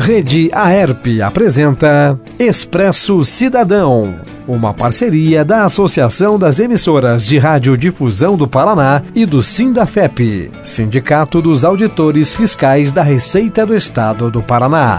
Rede Aerp apresenta Expresso Cidadão, uma parceria da Associação das Emissoras de Radiodifusão do Paraná e do Sindafep, Sindicato dos Auditores Fiscais da Receita do Estado do Paraná.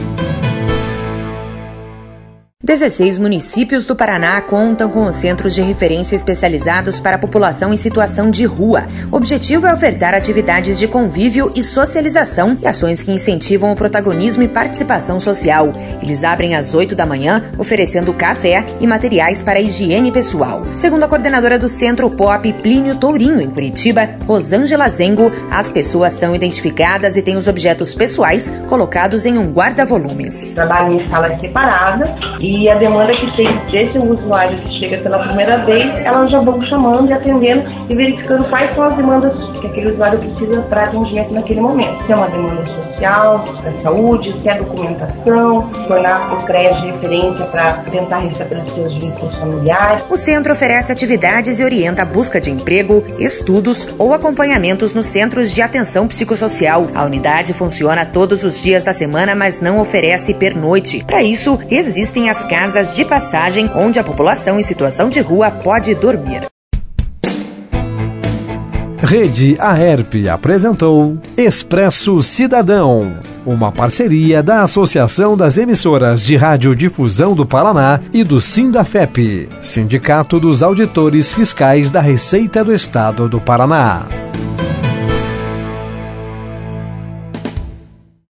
16 municípios do Paraná contam com os centros de referência especializados para a população em situação de rua. O objetivo é ofertar atividades de convívio e socialização e ações que incentivam o protagonismo e participação social. Eles abrem às 8 da manhã, oferecendo café e materiais para a higiene pessoal. Segundo a coordenadora do Centro POP Plínio Tourinho, em Curitiba, Rosângela Zengo, as pessoas são identificadas e têm os objetos pessoais colocados em um guarda-volumes. Trabalho em salas separadas e a demanda que tem desse usuário que chega pela primeira vez, elas já vão chamando e atendendo e verificando quais são as demandas que aquele usuário precisa para atendimento naquele momento. Se é uma demanda social, se é saúde, se é documentação, tornar o CREA de referência para tentar restabelecer os vínculos familiares. O centro oferece atividades e orienta a busca de emprego, estudos ou acompanhamentos nos centros de atenção psicossocial. A unidade funciona todos os dias da semana, mas não oferece pernoite. Para isso, existem as casas de passagem, onde a população em situação de rua pode dormir. Rede Aerp apresentou Expresso Cidadão, uma parceria da Associação das Emissoras de Radiodifusão do Paraná e do Sindafep, Sindicato dos Auditores Fiscais da Receita do Estado do Paraná.